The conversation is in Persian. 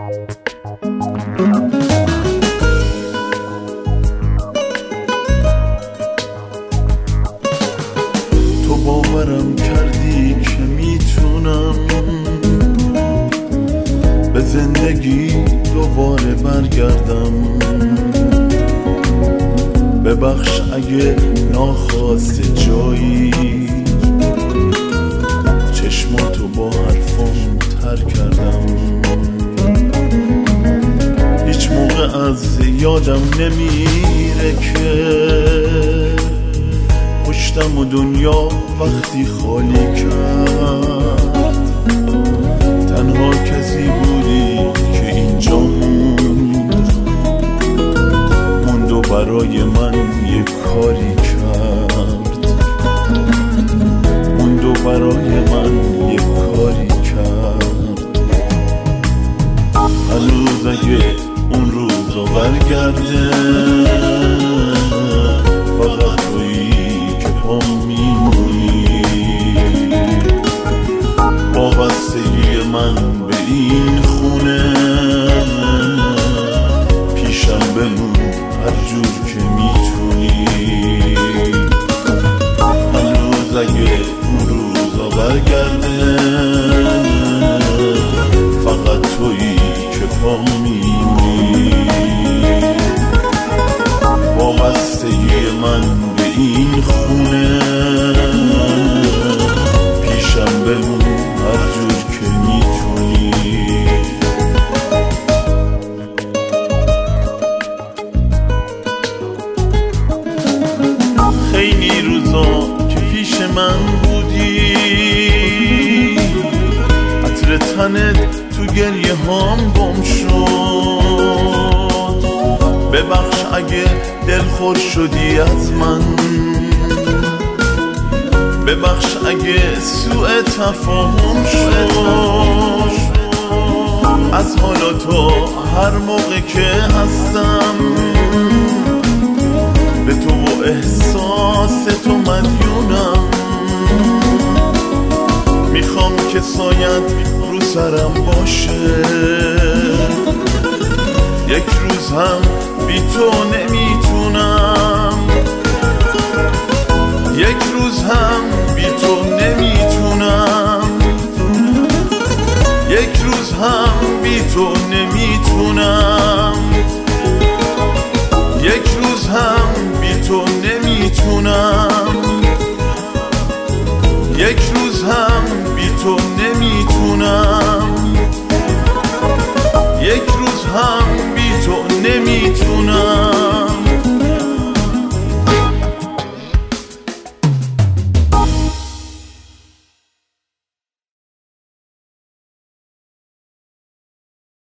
تو باورم کردی که میتونم به زندگی دوباره برگردم. ببخش اگه ناخواسته جایی چشماتو با حرفم تر کردم. هیچ موقع از یادم نمیره که پشتم و دنیا وقتی خالی کرد تنها کسی بودی که اینجا موند و برای من یه کاری کرد. موند و برای من یه کاری کرد. هنوز اگه اون روزا برگرده فقط تویی که پام میمونی. وابستگی من به این خونه پیشم بمون هر جور که میتونی. هنوز اگه اون روزا برگرده فقط تویی که پام میمونی. وابستگی من به این خونه پیشم بمون هر جور که میتونی. خیلی روزا که پیش من بودی عطر تنت تو گریه هام گم شد. ببخش اگه دلخور شدی از من. ببخش اگه سوء تفاهم شد از حالا تو هر موقع که هستم به تو و احساس تو مدیونم. میخوام که سایت رو سرم باشه. یک روز هم بی تو نمیتونم. یک روز هم بی تو نمیتونم. یک روز هم بی تو نمیتونم. یک روز هم بی تو نمیتونم. یک روز هم بی تو نمیتونم. یک روز هم بی تو نمیتونم.